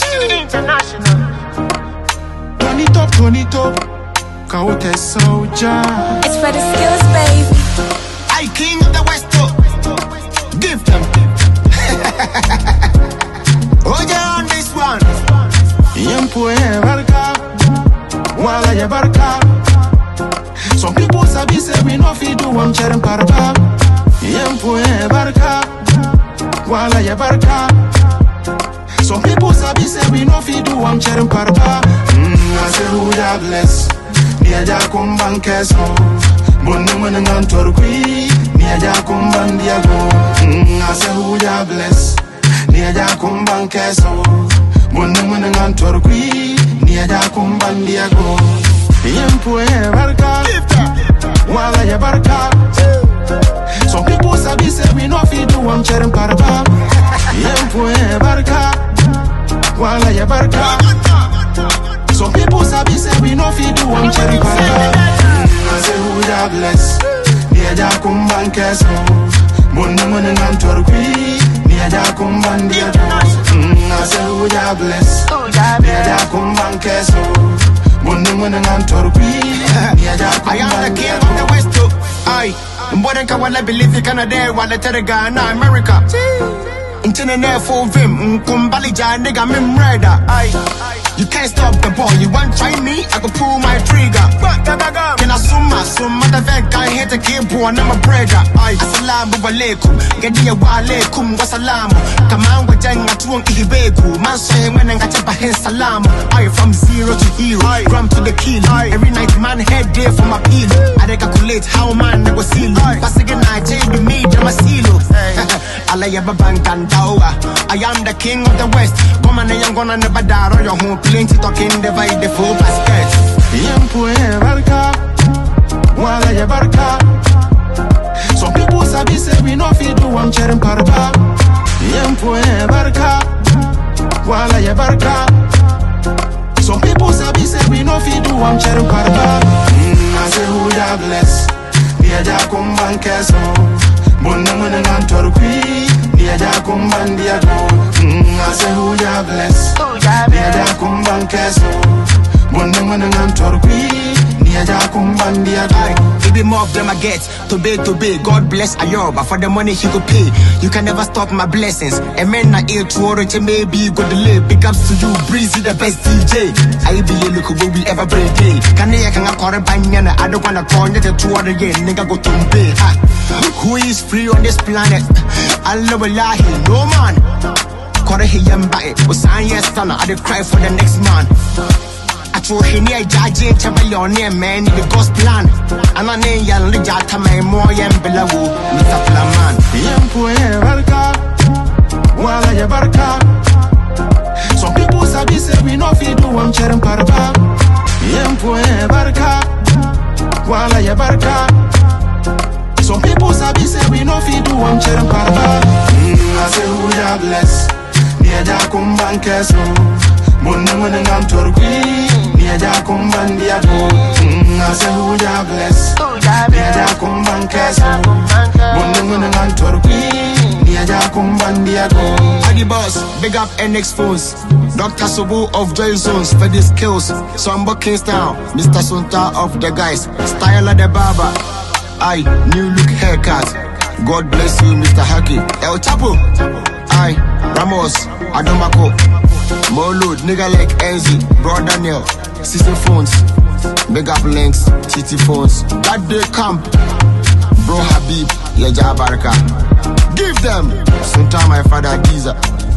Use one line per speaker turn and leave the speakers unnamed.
International.
Tonito, Kaote soldier.
It's for the skills, baby.
I king of the West. Give them. Oh yeah, on this one.
Yempo barka, wala ya barka. Some people sabi say we no fit do one cherem parba. Yempo barka, wala ya barka. Some people sabi say we no fit do one cherem parba. I say who ya bless, niya ja kumbang keso. Munung menengan torqui, niya ja kumbang diago. I say who ya bless, niya ja kumbang keso. Munung menengan torqui, niya ja kumbang diago. Yempo barka, wala ya barka. Some people sabi say we no fit do one cherem parba. Yempo barka, wala ya barka. Some people sabi say we no fit do one cherry parba. I say who ya bless, niya ja kumbang keso. Munung menengan torqui, niya ja kumbang diago. I say who ya bless, niya ja kumbang keso. Munung menengan torqui, niya ja kumbang diago.
I am the king of the West. Aye, mbona kawala believe you can there while the Ghana America. Internet for vim, kumbali ja nigga mim rider. Aye. You can't stop the ball, you want try me, I could pull my trigger. Can I summa, the vet guy hit the keyboard, I'm a brother. Assalamu alaikum, Gadia walaikum, wassalamu. Come on, we're jang at one ibeku. Man say when I got a hen salam. I from zero to hero, gram to the kill. Every night man head there for my pill. I calculate how man I was seal. Pass again, I tell you me, I'm a silo. I am the king of the West. Come on, I'm gonna never die on your home. Plenty talking, divide the full basket.
Yempo barka, wala ya barka. Some people sabi say we no fit do one cherem parba. Yempo barka, wala ya barka. Some people sabi say we no fit do one cherem parba. I say who ya bless, niya ja kumbang keso. Munung menengan torqui, niya ja kumbang diago. I say who ya bless, niya ja kumbang keso. Munung menengan torqui, niya ja kumbang diago.
Maybe more of them I get, to be, God bless Ayob, but for the money he could pay, you can never stop my blessings. And men are ill to order, maybe good to live. Big ups to you, Breezy, the best DJ. I be a look where we ever break day. Can I call a banyana? I don't wanna call it a 200 again, nigga go to pay. Who is free on this planet? Allah wallahi, no man. Kore hiyam bae, usan yes sana, I cry for the next man. I told him I judge it to millionaire man in the ghost plan. And I name yan lijata my more yam below, Mr. Flaman.
Yempo barka, wala ya barka. Some people sabi say we no fit do one cherem parba. Yempo barka, wala ya barka. Some people sabi say we no fit do one cherem parba. I say who ya bless, niya ja kumbang keso. Munung menengan torqui, niya ja kumbang diago. I say who ya bless, niya ja kumbang keso. Munung menengan torqui, niya ja kumbang diago.
Adi boss, big up NX phones. Dr. Subu of Joy Zones for the skills. Sambo Kingston, Mr. Sunta of the guys. Style of the barber. Aye, new look haircut. God bless you, Mr. Haki. El Chapo. Aye, Ramos, Adomako. Molo, nigga like Enzi, Bro Daniel. Sister phones. Big up links, TT phones. That day camp. Bro Habib, Leja Baraka. Give them. Sometime my father Giza.